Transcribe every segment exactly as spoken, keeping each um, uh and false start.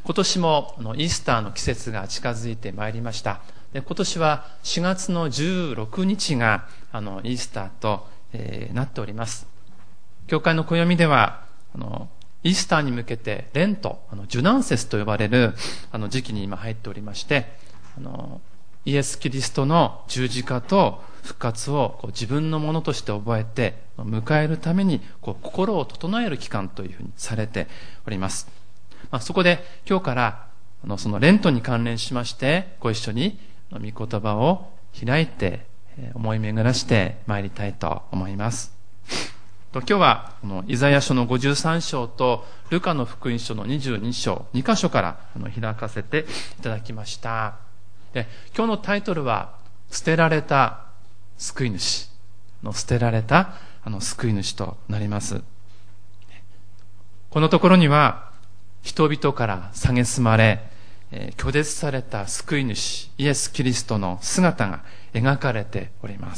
今年もあのイースターの季節が近づいてまいりました。で今年はしがつのじゅうろくにちがあのイースターと、えー、なっております。教会の暦ではあのイースターに向けてレント、あの受難節と呼ばれるあの時期に今入っておりまして、あのイエス・キリストの十字架と復活をこう自分のものとして覚えて迎えるためにこう心を整える期間というふうにされております。まあ、そこで今日からあのそのレントに関連しましてご一緒に御言葉を開いて思い巡らしてまいりたいと思います。今日はこのイザヤ書のごじゅうさん章とルカの福音書のにじゅうに章に箇所から開かせていただきました。で今日のタイトルは捨てられた救い主の捨てられたあの救い主となります。このところには人々から蔑まれ拒絶された救い主イエス・キリストの姿が描かれております。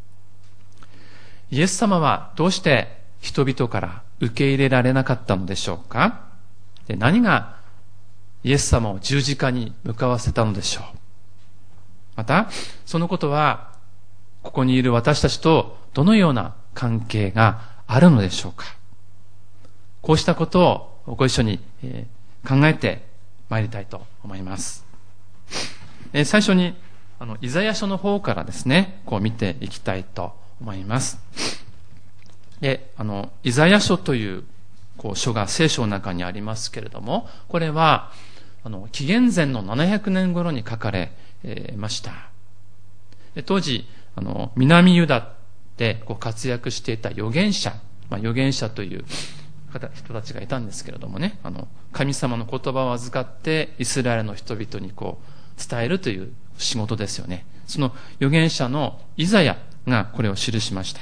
イエス様はどうして人々から受け入れられなかったのでしょうか。で何がイエス様を十字架に向かわせたのでしょう。またそのことはここにいる私たちとどのような関係があるのでしょうか。こうしたことをご一緒に考えてまいりたいと思います。最初にあのイザヤ書の方からですねこう見ていきたいと思います。であのイザヤ書というこう書が聖書の中にありますけれども、これはあの紀元前のななひゃくねん頃に書かれました。で当時あの南ユダでこう活躍していた預言者、まあ、預言者という人たちがいたんですけれどもね、あの神様の言葉を預かってイスラエルの人々にこう伝えるという仕事ですよね。その預言者のイザヤがこれを記しました。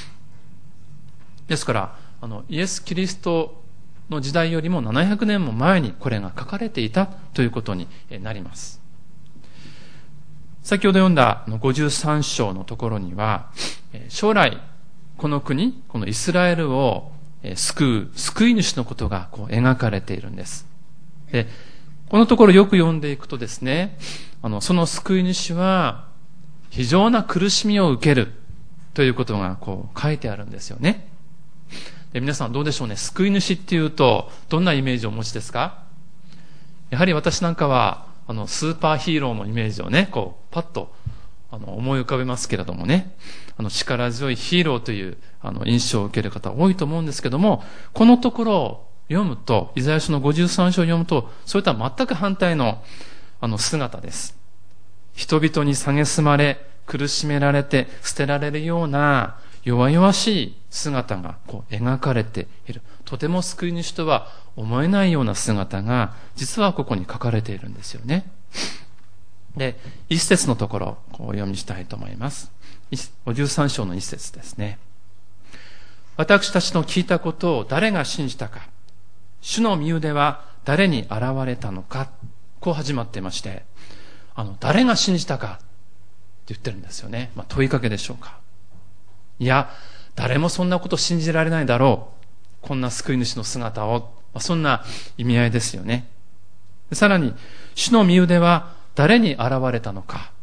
ですからあのイエス・キリストの時代よりもななひゃくねんも前にこれが書かれていたということになります。先ほど読んだごじゅうさん章のところには将来この国このイスラエルを救う救い主のことがこう描かれているんです。でこのところよく読んでいくとですね、あのその救い主は非常な苦しみを受けるということがこう書いてあるんですよね。で皆さんどうでしょうね。救い主っていうとどんなイメージをお持ちですか。やはり私なんかはあのスーパーヒーローのイメージをねこうパッとあの思い浮かべますけれどもね、あの力強いヒーローというあの印象を受ける方多いと思うんですけども、このところを読むとイザヤ書のごじゅうさん章を読むとそれとは全く反対のあの姿です。人々に蔑まれ苦しめられて捨てられるような弱々しい姿がこう描かれている。とても救い主とは思えないような姿が実はここに書かれているんですよね。で一節のところをお読みしたいと思います。ごじゅうさん章の一節ですね。私たちの聞いたことを誰が信じたか、主の身腕は誰に現れたのか、こう始まっていまして、あの誰が信じたかって言ってるんですよね。まあ、問いかけでしょうか。いや誰もそんなこと信じられないだろう、こんな救い主の姿を、まあ、そんな意味合いですよね。さらに主の身腕は誰に現れたのか、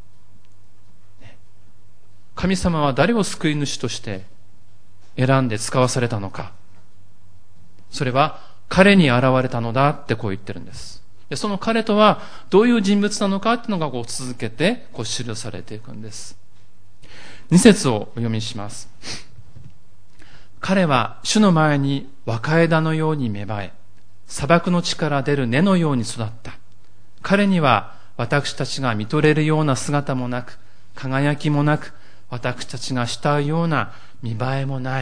神様は誰を救い主として選んで使わされたのか、それは彼に現れたのだってこう言ってるんです。でその彼とはどういう人物なのかっていうのがこう続けてこう記されていくんです。二節をお読みします。彼は主の前に若枝のように芽生え、砂漠の地から出る根のように育った。彼には私たちが見とれるような姿もなく、輝きもなく、私たちが慕うような見栄えもない。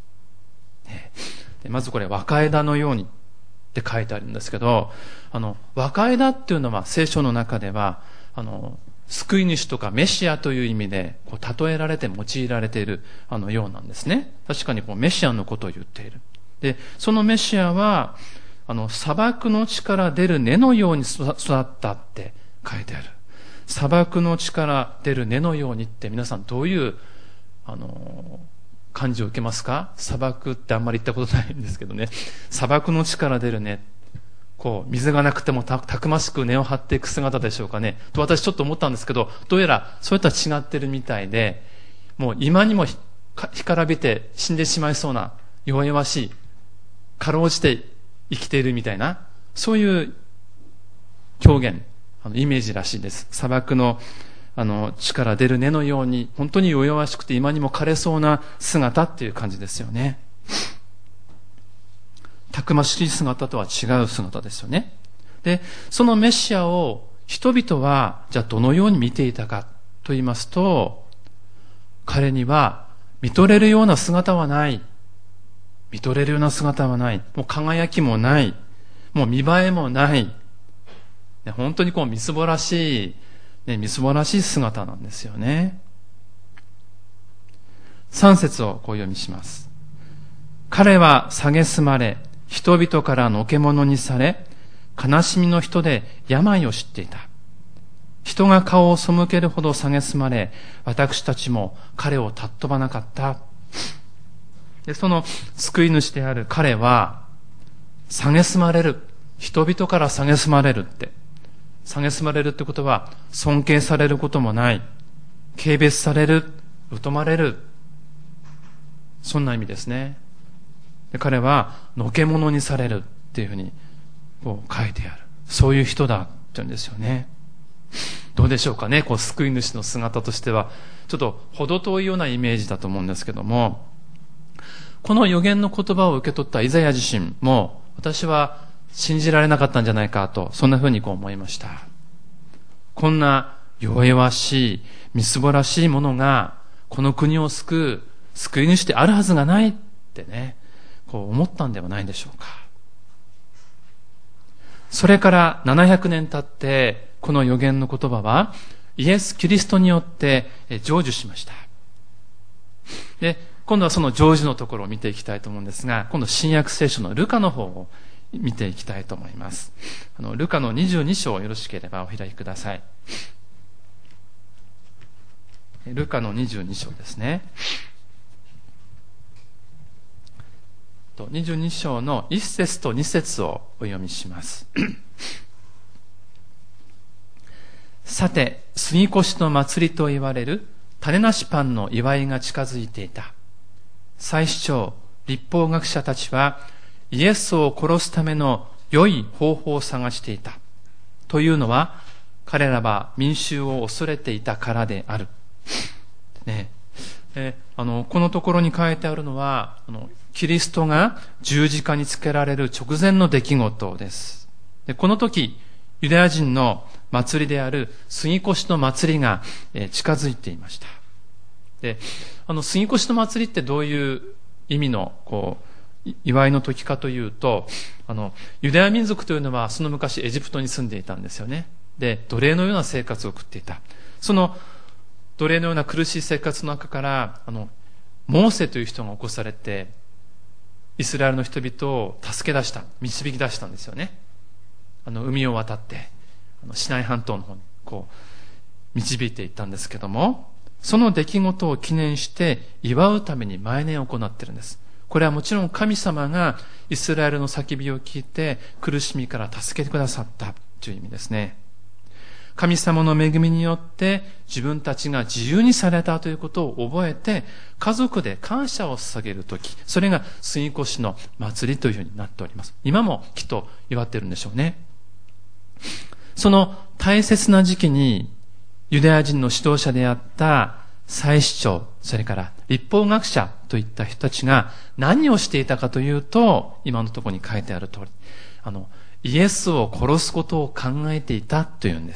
でまずこれ若枝のようにって書いてあるんですけど、あの若枝っていうのは聖書の中ではあの救い主とかメシアという意味でこう例えられて用いられているあのようなんですね。確かにこうメシアのことを言っている。でそのメシアはあの砂漠の地から出る根のように育ったって書いてある。砂漠の地から出る根のようにって皆さんどういうあの感じを受けますか。砂漠ってあんまり言ったことないんですけどね、砂漠の地から出る根、 こう、水がなくても た, たくましく根を張っていく姿でしょうかね。と私ちょっと思ったんですけど、どうやらそれとは違ってるみたいで、もう今にも干からびて死んでしまいそうな弱々しい、かろうじて生きているみたいな、そういう表現、あのイメージらしいです。砂漠のあの地から出る根のように、本当に弱々しくて今にも枯れそうな姿っていう感じですよね。たくましい姿とは違う姿ですよね。で、そのメシアを人々はじゃあどのように見ていたかと言いますと、彼には見とれるような姿はない。見とれるような姿はない。もう輝きもない。もう見栄えもない。本当にこうみすぼらしい、ね、みすぼらしい姿なんですよね。三節をこう読みします。彼は蔑まれ、人々からのけものにされ、悲しみの人で病を知っていた。人が顔を背けるほど蔑まれ、私たちも彼を尊ばなかった。で、その救い主である彼は、蔑まれる。人々から蔑まれるって。蔑まれるってことは、尊敬されることもない。軽蔑される。疎まれる。そんな意味ですね。で、彼は、のけものにされるっていうふうに、こう書いてある。そういう人だって言うんですよね。どうでしょうかね。こう、救い主の姿としては、ちょっと程遠いようなイメージだと思うんですけども、この預言の言葉を受け取ったイザヤ自身も、私は信じられなかったんじゃないかと、そんなふうにこう思いました。こんな弱々しい、みすぼらしいものが、この国を救う、救い主であるはずがないってね、こう思ったんではないでしょうか。それからななひゃくねん経って、この預言の言葉は、イエス・キリストによって成就しました。で、今度はその成就のところを見ていきたいと思うんですが、今度新約聖書のルカの方を見ていきたいと思います。あのルカのにじゅうに章をよろしければお開きください。ルカのにじゅうに章ですね。にじゅうに章のいち節とに節をお読みします。さて、杉越の祭りと言われる種なしパンの祝いが近づいていた。祭司長、律法学者たちはイエスを殺すための良い方法を探していた。というのは、彼らは民衆を恐れていたからである。ねえあのこのところに書いてあるのは、あのキリストが十字架につけられる直前の出来事です。でこの時、ユダヤ人の祭りである杉越の祭りが近づいていました。で、あの杉越の祭りってどういう意味のこう祝いの時かというと、あのユダヤ民族というのはその昔エジプトに住んでいたんですよね。で、奴隷のような生活を送っていた。その奴隷のような苦しい生活の中から、あのモーセという人が起こされて、イスラエルの人々を助け出した、導き出したんですよね。あの海を渡ってあのシナイ半島の方にこう導いていったんですけども、その出来事を記念して祝うために毎年行っているんです。これはもちろん神様がイスラエルの叫びを聞いて苦しみから助けてくださったという意味ですね。神様の恵みによって自分たちが自由にされたということを覚えて、家族で感謝を捧げるとき、それが杉越の祭りというふうになっております。今もきっと祝っているんでしょうね。その大切な時期にユダヤ人の指導者であった祭司長、それから律法学者といった人たちが何をしていたかというと、今のところに書いてある通り、あのイエスを殺すことを考えていたというんです。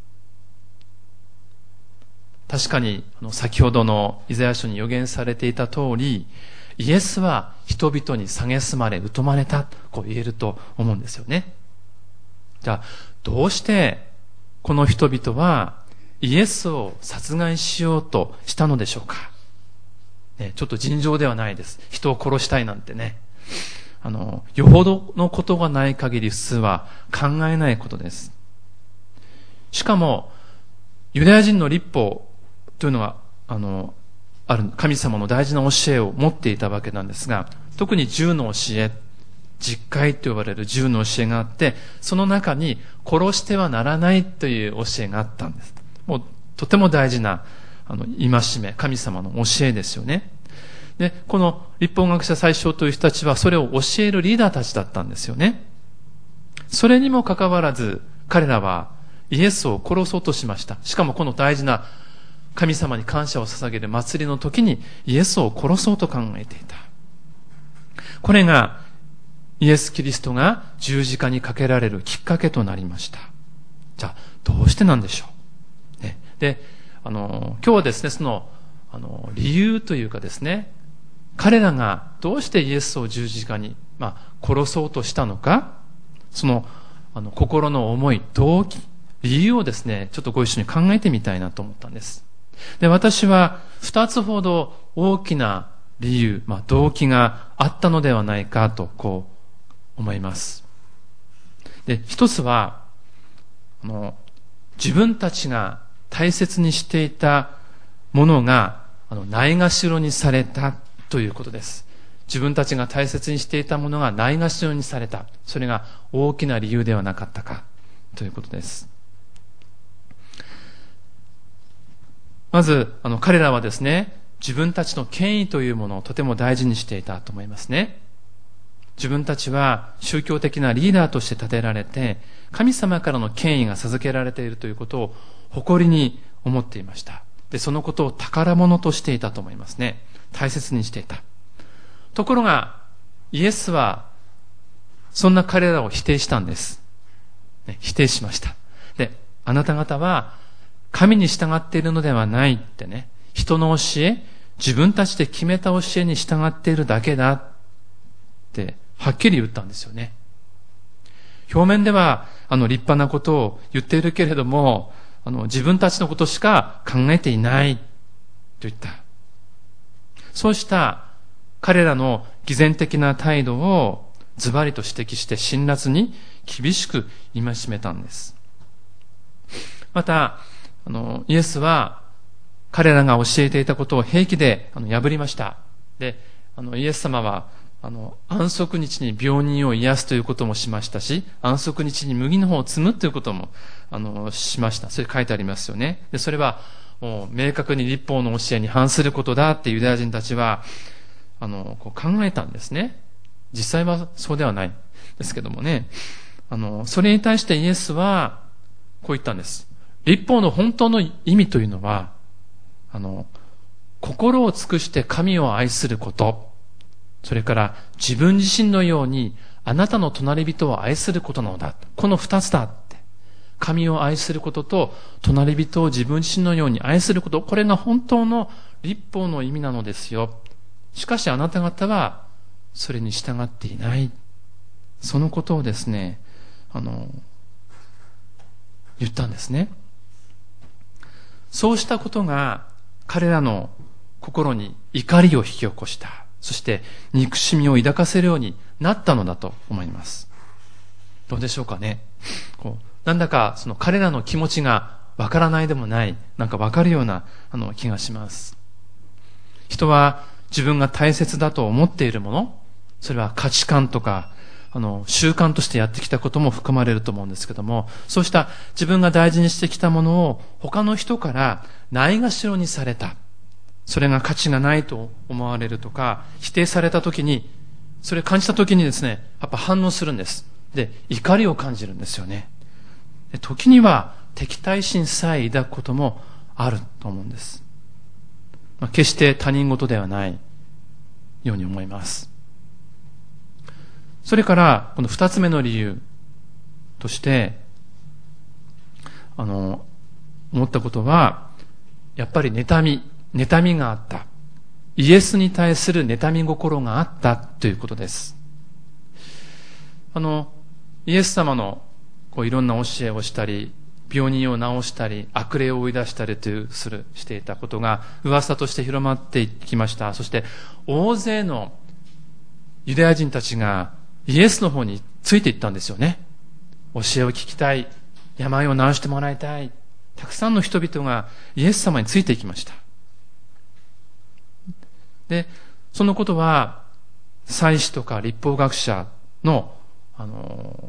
確かに先ほどのイザヤ書に予言されていた通り、イエスは人々に蔑まれ疎まれた、こう言えると思うんですよね。じゃあどうしてこの人々はイエスを殺害しようとしたのでしょうか。ね、ちょっと尋常ではないです。人を殺したいなんてね、あのよほどのことがない限り普通は考えないことです。しかもユダヤ人の律法というのがあのある神様の大事な教えを持っていたわけなんですが、特にじゅうの教え、 十戒と呼ばれる十の教えがあって、その中に殺してはならないという教えがあったんです。もうとても大事なあの戒め、神様の教えですよね。で、この律法学者宰相という人たちはそれを教えるリーダーたちだったんですよね。それにもかかわらず彼らはイエスを殺そうとしました。しかもこの大事な神様に感謝を捧げる祭りの時にイエスを殺そうと考えていた。これがイエス・キリストが十字架にかけられるきっかけとなりました。じゃあどうしてなんでしょう、ね、で、あの今日はですね、そのあの理由というかですね、彼らがどうしてイエスを十字架に、まあ、殺そうとしたのか、そのあの心の思い、動機、理由をですね、ちょっとご一緒に考えてみたいなと思ったんです。で、私は二つほど大きな理由、まあ、動機があったのではないかとこう思います。で、一つはあの自分たちが大切にしていたものがあのないがしろにされたということです。自分たちが大切にしていたものがないがしろにされた。それが大きな理由ではなかったかということです。まず、あの彼らはですね、自分たちの権威というものをとても大事にしていたと思いますね。自分たちは宗教的なリーダーとして立てられて、神様からの権威が授けられているということを誇りに思っていました。で、そのことを宝物としていたと思いますね。大切にしていた。ところが、イエスは、そんな彼らを否定したんです。ね、否定しました。で、あなた方は、神に従っているのではないってね、人の教え、自分たちで決めた教えに従っているだけだって、はっきり言ったんですよね。表面では、あの、立派なことを言っているけれども、あの、自分たちのことしか考えていないと言った。そうした彼らの偽善的な態度をズバリと指摘して辛辣に厳しく戒めたんです。また、あの、イエスは彼らが教えていたことを平気であの破りました。で、あの、イエス様はあの、安息日に病人を癒すということもしましたし、安息日に麦の穂を摘むということもあのしました。それ書いてありますよね。で、それはもう明確に律法の教えに反することだってユダヤ人たちはあのこう考えたんですね。実際はそうではないですけどもね。あのそれに対してイエスはこう言ったんです。律法の本当の意味というのは、あの心を尽くして神を愛すること、それから自分自身のようにあなたの隣人を愛することなのだ。この二つだって。神を愛することと隣人を自分自身のように愛すること、これが本当の律法の意味なのですよ。しかしあなた方はそれに従っていない。そのことをですね、あの、言ったんですね。そうしたことが彼らの心に怒りを引き起こした。そして憎しみを抱かせるようになったのだと思います。どうでしょうかね。こうなんだかその彼らの気持ちがわからないでもない、なんかわかるようなあの気がします。人は自分が大切だと思っているもの、それは価値観とかあの習慣としてやってきたことも含まれると思うんですけども、そうした自分が大事にしてきたものを他の人からないがしろにされた。それが価値がないと思われるとか、否定されたときに、それを感じたときにですね、やっぱ反応するんです。で、怒りを感じるんですよね。で、時には敵対心さえ抱くこともあると思うんです。まあ、決して他人事ではないように思います。それから、この二つ目の理由として、あの、思ったことは、やっぱり妬み、妬みがあった。イエスに対する妬み心があったということです。あの、イエス様のこういろんな教えをしたり、病人を治したり、悪霊を追い出したりというする、していたことが噂として広まっていきました。そして、大勢のユダヤ人たちがイエスの方についていったんですよね。教えを聞きたい。病を治してもらいたい。たくさんの人々がイエス様についていきました。で、そのことは、祭司とか律法学者の、あの、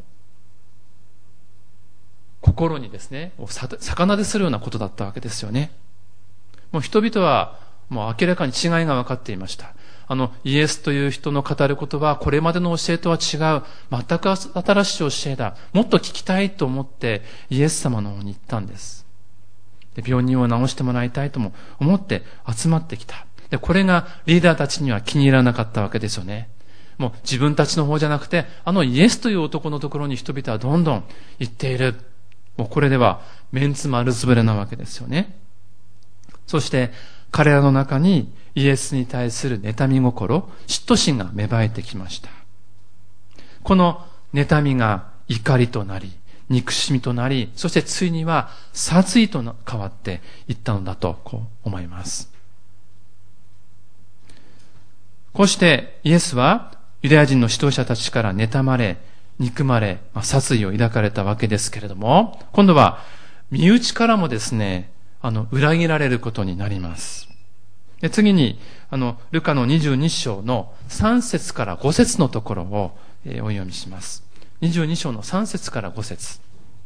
心にですね、逆なでするようなことだったわけですよね。もう人々はもう明らかに違いが分かっていました。あの、イエスという人の語ることは、これまでの教えとは違う、全く新しい教えだ。もっと聞きたいと思って、イエス様の方に行ったんです。で、病人を治してもらいたいとも思って集まってきた。で、これがリーダーたちには気に入らなかったわけですよね。もう自分たちの方じゃなくて、あのイエスという男のところに人々はどんどん行っている。もうこれではメンツ丸つぶれなわけですよね。そして彼らの中にイエスに対する妬み心、嫉妬心が芽生えてきました。この妬みが怒りとなり、憎しみとなり、そしてついには殺意と変わっていったのだとこう思います。こうしてイエスはユダヤ人の指導者たちから妬まれ、憎まれ、殺意を抱かれたわけですけれども、今度は身内からもですね、あの、裏切られることになります。で、次に、あの、ルカのにじゅうに章のさん節からご節のところを、えー、お読みします。にじゅうに章のさん節からご節。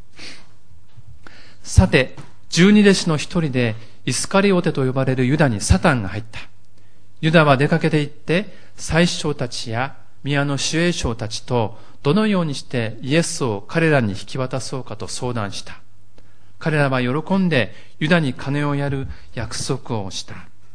さて、十二弟子の一人でイスカリオテと呼ばれるユダにサタンが入った。ユダは出かけて行って、宰司長たちや宮の守衛将たちとどのようにしてイエスを彼らに引き渡そうかと相談した。彼らは喜んでユダに金をやる約束をした。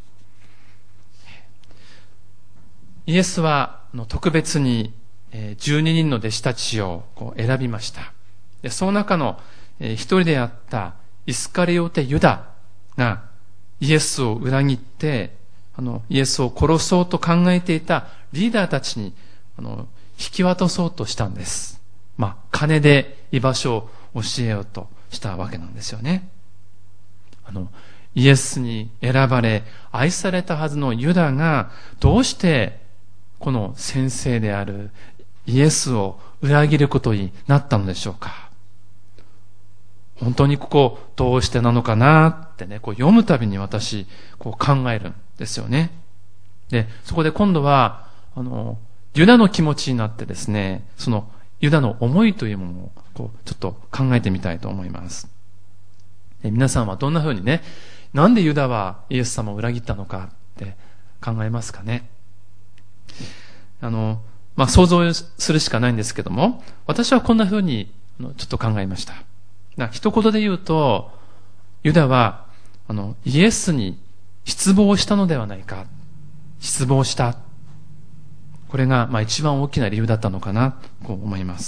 イエスは特別にじゅうににんの弟子たちを選びました。その中の一人であったイスカリオテユダがイエスを裏切ってあのイエスを殺そうと考えていたリーダーたちにあの引き渡そうとしたんです。まあ、金で居場所を教えようとしたわけなんですよね。あの、イエスに選ばれ、愛されたはずのユダが、どうしてこの先生であるイエスを裏切ることになったのでしょうか。本当にここどうしてなのかなってね、こう読むたびに私、こう考えるんですよね。で、そこで今度は、あの、ユダの気持ちになってですね、そのユダの思いというものをこうちょっと考えてみたいと思います。で、皆さんはどんな風にね、なんでユダはイエス様を裏切ったのかって考えますかね。あの、まあ、想像するしかないんですけども、私はこんな風にちょっと考えました。一言で言うと、ユダはあのイエスに失望したのではないか。失望した。これがまあ一番大きな理由だったのかなと思います。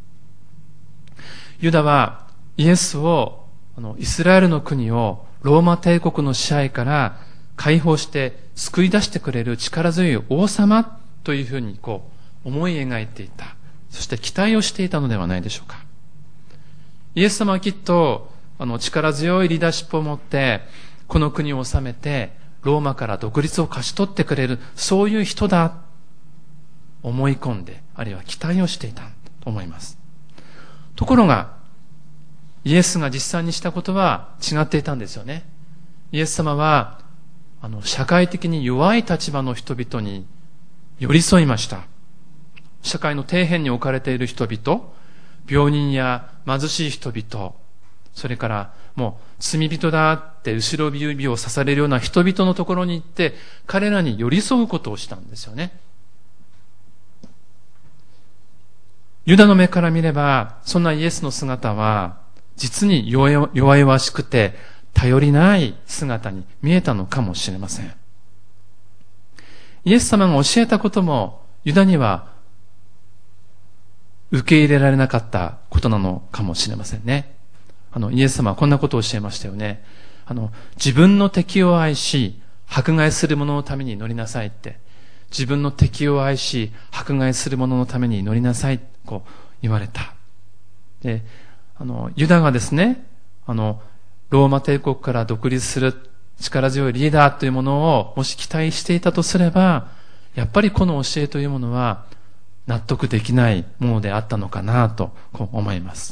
ユダはイエスをあのイスラエルの国をローマ帝国の支配から解放して救い出してくれる力強い王様というふうにこう思い描いていた。そして期待をしていたのではないでしょうか。イエス様はきっとあの力強いリーダーシップを持ってこの国を治めてローマから独立を勝ち取ってくれる、そういう人だ思い込んで、あるいは期待をしていたと思います。ところがイエスが実際にしたことは違っていたんですよね。イエス様はあの社会的に弱い立場の人々に寄り添いました。社会の底辺に置かれている人々、病人や貧しい人々、それからもう罪人だって後ろ指を刺されるような人々のところに行って彼らに寄り添うことをしたんですよね。ユダの目から見ればそんなイエスの姿は実に弱々しくて頼りない姿に見えたのかもしれません。イエス様が教えたこともユダには受け入れられなかったことなのかもしれませんね。あの、イエス様はこんなことを教えましたよね。あの、自分の敵を愛し、迫害する者のために祈りなさいって。自分の敵を愛し、迫害する者のために祈りなさい、こう言われた。で、あの、ユダがですね、あの、ローマ帝国から独立する力強いリーダーというものをもし期待していたとすれば、やっぱりこの教えというものは納得できないものであったのかなとこう思います。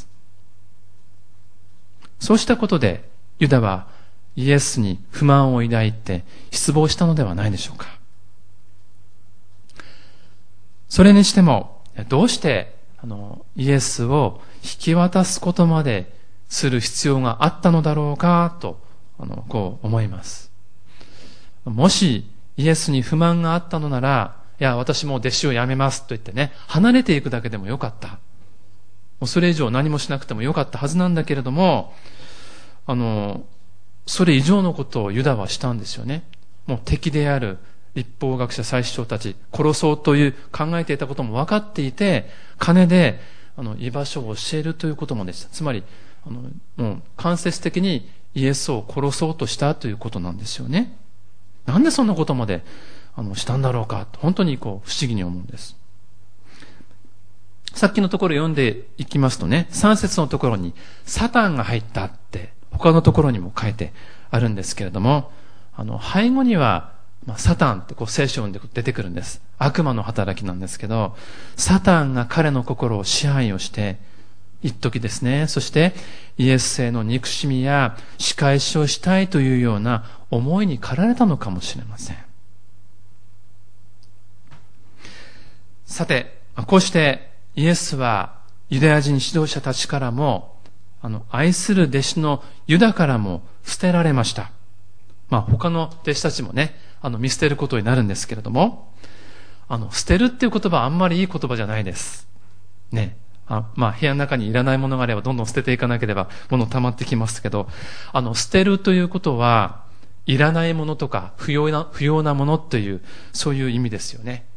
そうしたことでユダはイエスに不満を抱いて失望したのではないでしょうか。それにしてもどうしてあのイエスを引き渡すことまでする必要があったのだろうかとあのこう思います。もしイエスに不満があったのなら、いや私もう弟子を辞めますと言ってね、離れていくだけでもよかった。もうそれ以上何もしなくてもよかったはずなんだけれども、あのそれ以上のことをユダはしたんですよね。もう敵である律法学者祭司長たち殺そうという考えていたことも分かっていて、金であの居場所を教えるということもでした。つまりあのもう間接的にイエスを殺そうとしたということなんですよね。なんでそんなことまであのしたんだろうかと本当にこう不思議に思うんです。さっきのところ読んでいきますとね、さん節のところにサタンが入ったって他のところにも書いてあるんですけれども、あの背後には、まあ、サタンってこう聖書で出てくるんです。悪魔の働きなんですけど、サタンが彼の心を支配をして一時ですね、そしてイエスへの憎しみや仕返しをしたいというような思いに駆られたのかもしれません。さて、こうしてイエスはユダヤ人指導者たちからも、あの愛する弟子のユダからも捨てられました。まあ他の弟子たちもね、あの見捨てることになるんですけれども、あの捨てるっていう言葉はあんまりいい言葉じゃないです。ね。あまあ部屋の中にいらないものがあればどんどん捨てていかなければ物溜まってきますけど、あの捨てるということはいらないものとか不要な、不要なものというそういう意味ですよね。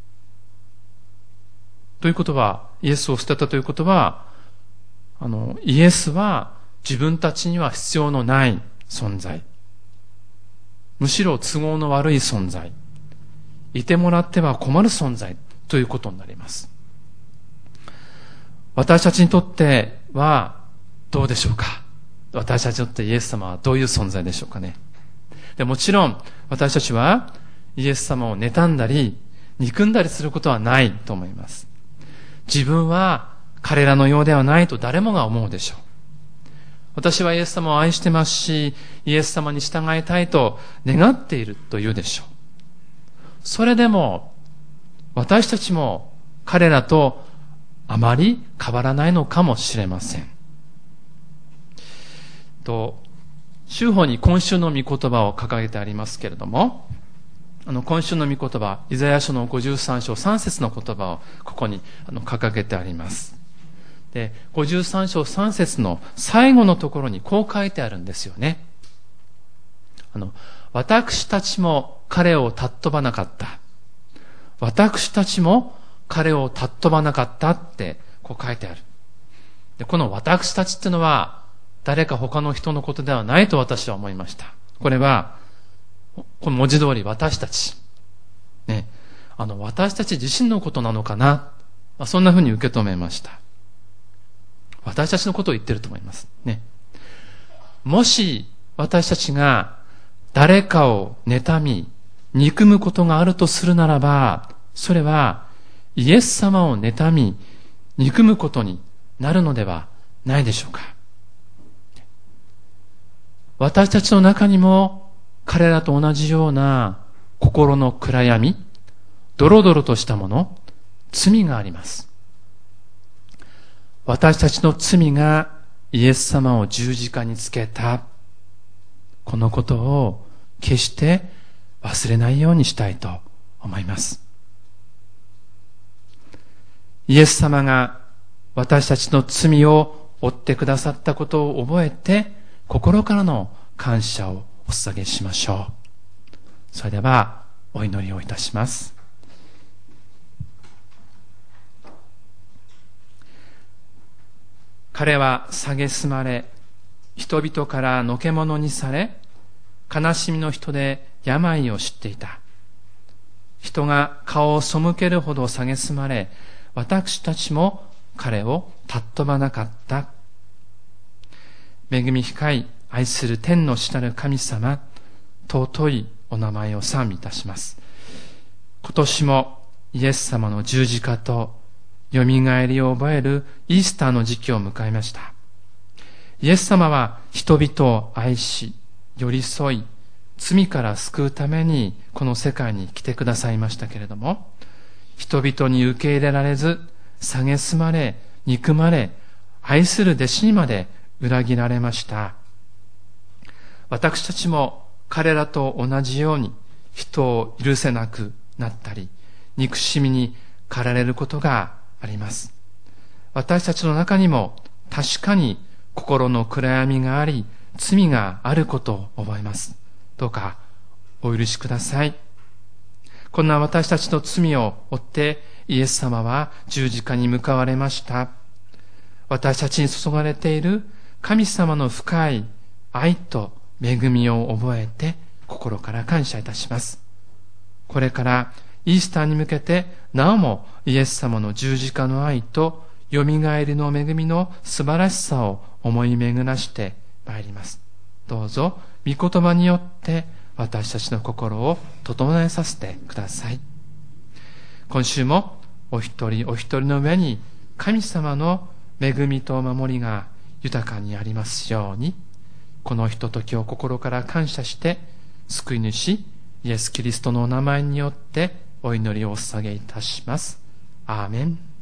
ということは、イエスを捨てたということは、あの、イエスは自分たちには必要のない存在。むしろ都合の悪い存在。いてもらっては困る存在ということになります。私たちにとってはどうでしょうか？私たちにとってイエス様はどういう存在でしょうかね？でもちろん私たちはイエス様を妬んだり憎んだりすることはないと思います。自分は彼らのようではないと誰もが思うでしょう。私はイエス様を愛してますし、イエス様に従いたいと願っていると言うでしょう。それでも私たちも彼らとあまり変わらないのかもしれません。と、週報に今週の御言葉を掲げてありますけれども、あの今週の御言葉、イザヤ書のごじゅうさん章さん節の言葉をここにあの掲げてあります。で、ごじゅうさん章さん節の最後のところにこう書いてあるんですよね。あの、私たちも彼を尊ばなかった。私たちも彼を尊ばなかったってこう書いてある。で、この私たちっていうのは誰か他の人のことではないと私は思いました。これはこの文字通り私たち。ね。あの、私たち自身のことなのかな。まあ、そんな風に受け止めました。私たちのことを言ってると思います。ね。もし私たちが誰かを妬み、憎むことがあるとするならば、それはイエス様を妬み、憎むことになるのではないでしょうか。私たちの中にも彼らと同じような心の暗闇、ドロドロとしたもの、罪があります。私たちの罪がイエス様を十字架につけた、このことを決して忘れないようにしたいと思います。イエス様が私たちの罪を負ってくださったことを覚えて、心からの感謝をお捧げしましょう。それではお祈りをいたします。彼は蔑まれ、人々からのけ者にされ、悲しみの人で病を知っていた。人が顔を背けるほど蔑まれ、私たちも彼を尊ばなかった。恵み深い愛する天の主なる神様、尊いお名前を賛美いたします。今年もイエス様の十字架とよみがえりを覚えるイースターの時期を迎えました。イエス様は人々を愛し、寄り添い、罪から救うためにこの世界に来てくださいましたけれども、 人々に受け入れられず、蔑まれ、憎まれ、愛する弟子にまで裏切られました。私たちも彼らと同じように人を許せなくなったり、憎しみに駆られることがあります。私たちの中にも確かに心の暗闇があり、罪があることを覚えます。どうかお許しください。こんな私たちの罪を負ってイエス様は十字架に向かわれました。私たちに注がれている神様の深い愛と恵みを覚えて心から感謝いたします。これからイースターに向けてなおもイエス様の十字架の愛とよみがえりの恵みの素晴らしさを思い巡らしてまいります。どうぞ御言葉によって私たちの心を整えさせてください。今週もお一人お一人の上に神様の恵みと守りが豊かにありますように、このひとときを心から感謝して救い主イエス・キリストのお名前によってお祈りをお捧げいたします。アーメン。